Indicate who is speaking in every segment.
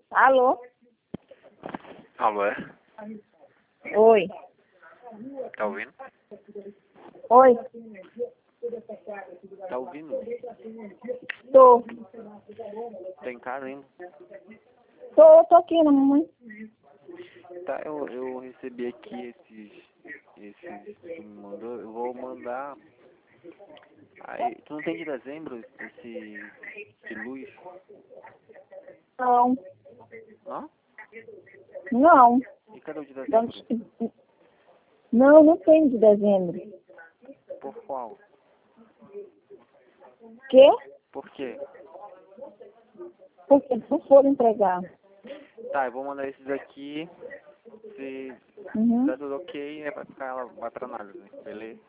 Speaker 1: Alô?
Speaker 2: Alô, é?
Speaker 1: Oi.
Speaker 2: Tá ouvindo?
Speaker 1: Oi.
Speaker 2: Tá ouvindo?
Speaker 1: Tô.
Speaker 2: Tá em casa ainda?
Speaker 1: Tô aqui na mamãe.
Speaker 2: Tá, eu recebi aqui esses que me mandou. Eu vou mandar. Aí, tu não tem de dezembro esse de luz?
Speaker 1: Não.
Speaker 2: Não?
Speaker 1: Não.
Speaker 2: E cadê o de
Speaker 1: Não,
Speaker 2: dezembro?
Speaker 1: não tem de dezembro.
Speaker 2: Por qual?
Speaker 1: Quê?
Speaker 2: Por quê?
Speaker 1: Porque não foram entregar.
Speaker 2: Tá, eu vou mandar esses aqui. Se
Speaker 1: Uhum.
Speaker 2: tá tudo ok, vai ficar, vai pra análise, beleza?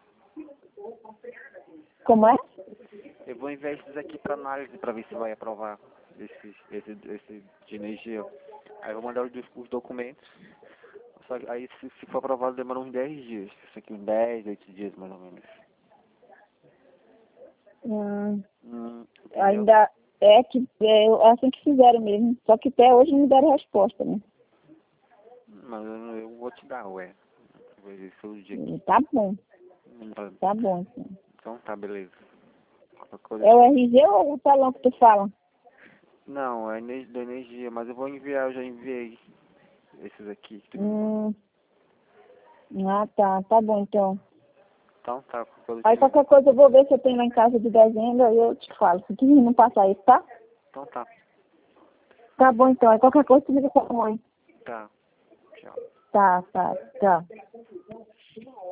Speaker 1: Como é?
Speaker 2: Eu vou enviar esses aqui pra análise pra ver se vai aprovar esse de energia. Aí eu vou mandar os documentos. Só que aí se for aprovado demora uns 10 dias. Isso aqui uns 10, 8 dias mais ou menos. Entendeu?
Speaker 1: Ainda é que é assim que fizeram mesmo. Só que até hoje não me deram resposta, né?
Speaker 2: Mas eu vou te dar, ué. Vai ver se o dia aqui.
Speaker 1: Tá bom.
Speaker 2: Não tá-
Speaker 1: Tá bom, então.
Speaker 2: Então tá, beleza. Qualquer coisa.
Speaker 1: É o RG ou o talão que tu fala?
Speaker 2: Não, é da energia, mas eu vou enviar, eu já enviei esses aqui que tu me mandou.
Speaker 1: Ah, tá. Tá bom, então.
Speaker 2: Então tá, qualquer coisa.
Speaker 1: Aí qualquer coisa eu vou ver se eu tenho lá em casa de dezembro, aí eu te falo. Se quiser não passar isso, tá?
Speaker 2: Então tá.
Speaker 1: Tá bom, então. Aí qualquer coisa tu liga pra mãe.
Speaker 2: Tá. Tchau.
Speaker 1: Tá. Tchau.